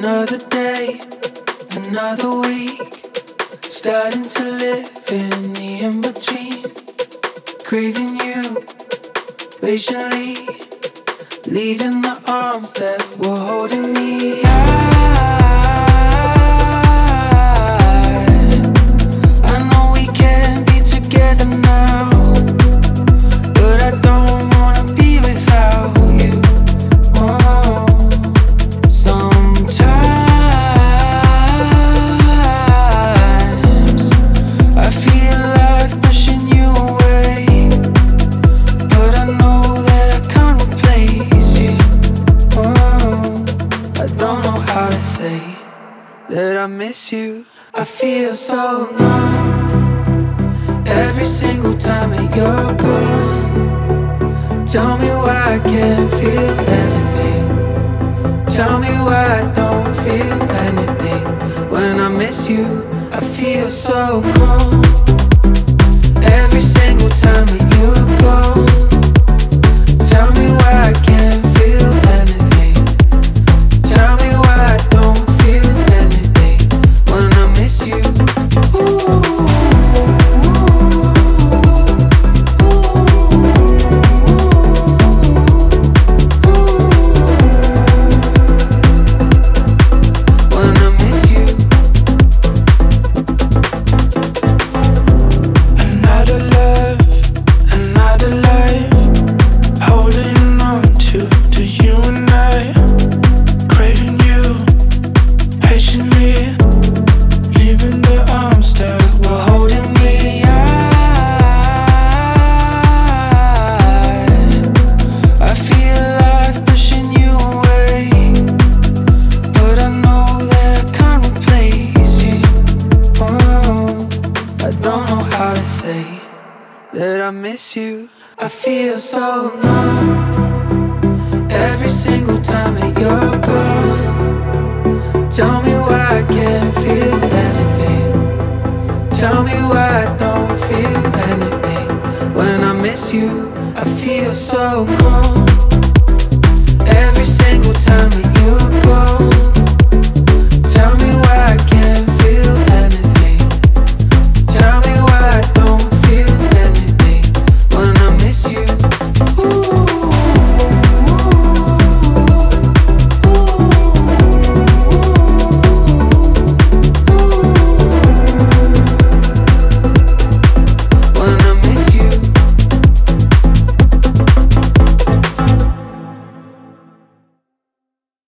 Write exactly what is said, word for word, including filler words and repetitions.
Another day, another week, starting to live in the in-between, craving you patiently, leaving the arms that were holding me. I know we can't be together now, but I don't wanna be without you. Oh, sometimes I feel life pushing you away, but I know that I can't replace you. Oh, I don't know how to say that I miss you. I feel so numb every single time that you're gone. Tell me why I can't feel anything. Tell me why I don't feel anything. When I miss you, I feel so cold. Every single time that you're gone. Tell me why I can't feel anything. Tell me why I don't feel anything when I miss you. That I miss you. I feel so numb every single time that you're gone. Tell me why I can't feel anything. Tell me why I don't feel anything. When I miss you, I feel so cold.